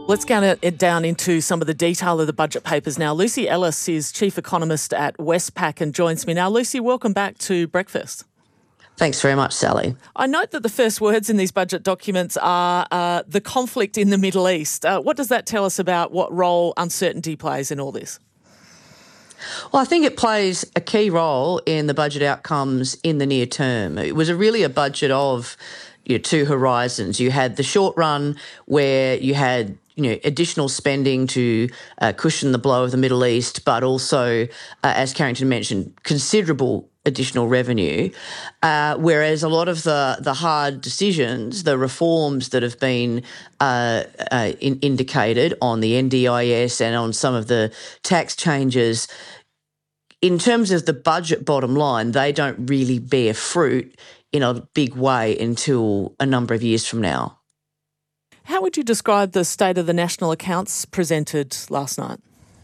Let's get it down into some of the detail of the budget papers now. Lucy Ellis is Chief Economist at Westpac and joins me now. Lucy, welcome back to Breakfast. Thanks very much, Sally. I note that the first words in these budget documents are the conflict in the Middle East. What does that tell us about what role uncertainty plays in all this? Well, I think it plays a key role in the budget outcomes in the near term. It was really a budget of two horizons. You had the short run where you had additional spending to cushion the blow of the Middle East, but also, as Carrington mentioned, considerable additional revenue, whereas a lot of the hard decisions, the reforms that have been indicated on the NDIS and on some of the tax changes, in terms of the budget bottom line, they don't really bear fruit in a big way until a number of years from now. How would you describe the state of the national accounts presented last night?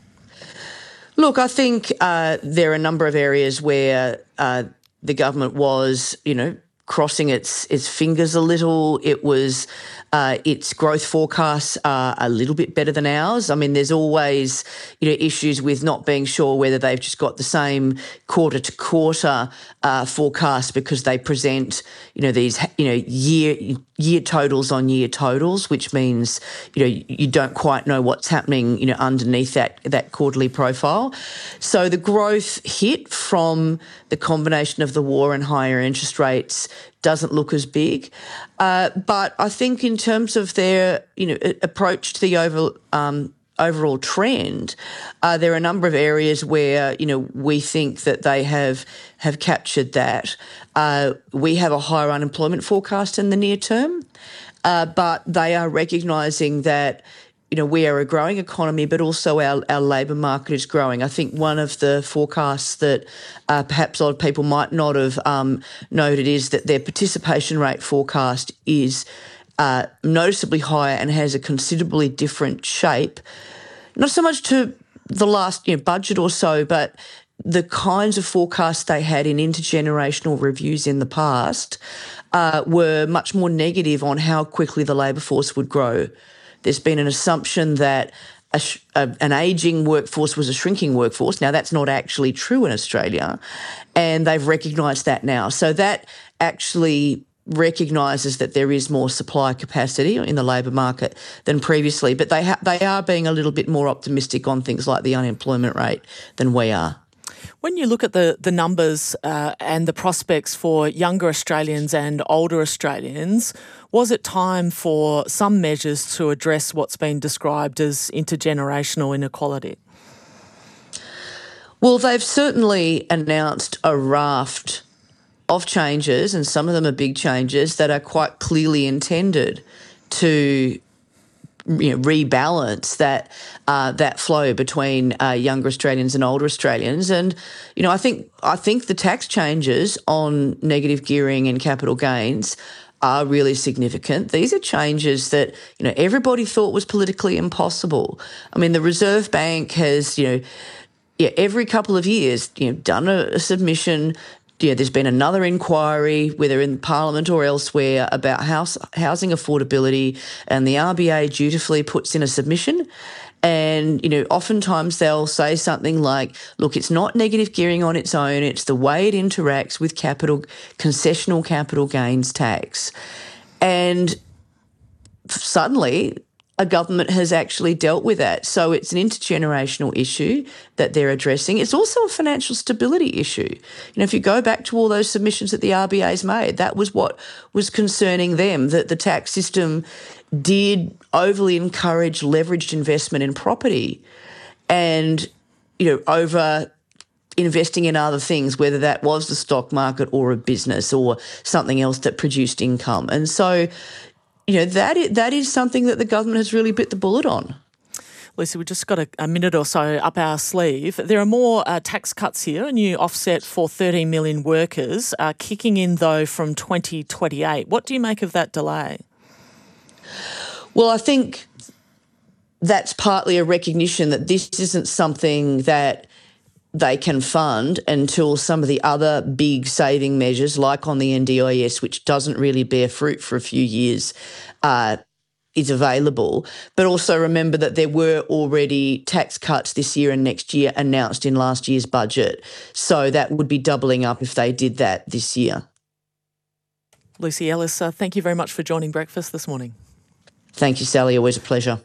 Look, I think there are a number of areas where the government was, crossing its fingers a little. It was its growth forecasts are a little bit better than ours. I mean, there's always issues with not being sure whether they've just got the same quarter to quarter forecast because they present these year totals on year totals, which means you don't quite know what's happening underneath that quarterly profile. So the growth hit from the combination of the war and higher interest rates doesn't look as big. But I think in terms of their approach to the overall trend, there are a number of areas where we think that they have captured that. We have a higher unemployment forecast in the near term, but they are recognising that we are a growing economy, but also our labour market is growing. I think one of the forecasts that perhaps odd people might not have noted is that their participation rate forecast is noticeably higher and has a considerably different shape, not so much to the last budget or so, but the kinds of forecasts they had in intergenerational reviews in the past were much more negative on how quickly the labour force would grow. There's been an assumption that an ageing workforce was a shrinking workforce. Now, that's not actually true in Australia, and they've recognised that now. So that actually recognises that there is more supply capacity in the labour market than previously, but they are being a little bit more optimistic on things like the unemployment rate than we are. When you look at the numbers and the prospects for younger Australians and older Australians, was it time for some measures to address what's been described as intergenerational inequality? Well, they've certainly announced a raft of changes, and some of them are big changes that are quite clearly intended to rebalance that flow between younger Australians and older Australians. And I think the tax changes on negative gearing and capital gains are really significant. These are changes that everybody thought was politically impossible. I mean, the Reserve Bank has every couple of years done a submission. There's been another inquiry, whether in Parliament or elsewhere, about housing affordability, and the RBA dutifully puts in a submission. And, oftentimes they'll say something like, look, it's not negative gearing on its own, it's the way it interacts with concessional capital gains tax. And suddenly a government has actually dealt with that. So it's an intergenerational issue that they're addressing. It's also a financial stability issue. If you go back to all those submissions that the RBA's made, that was what was concerning them, that the tax system did overly encourage leveraged investment in property and, over investing in other things, whether that was the stock market or a business or something else that produced income. And so that is something that the government has really bit the bullet on. Lucy, we've just got a minute or so up our sleeve. There are more tax cuts here, a new offset for 13 million workers, kicking in, though, from 2028. What do you make of that delay? Well, I think that's partly a recognition that this isn't something that they can fund until some of the other big saving measures, like on the NDIS, which doesn't really bear fruit for a few years, is available. But also remember that there were already tax cuts this year and next year announced in last year's budget. So that would be doubling up if they did that this year. Lucy Ellis, thank you very much for joining Breakfast this morning. Thank you, Sally. Always a pleasure.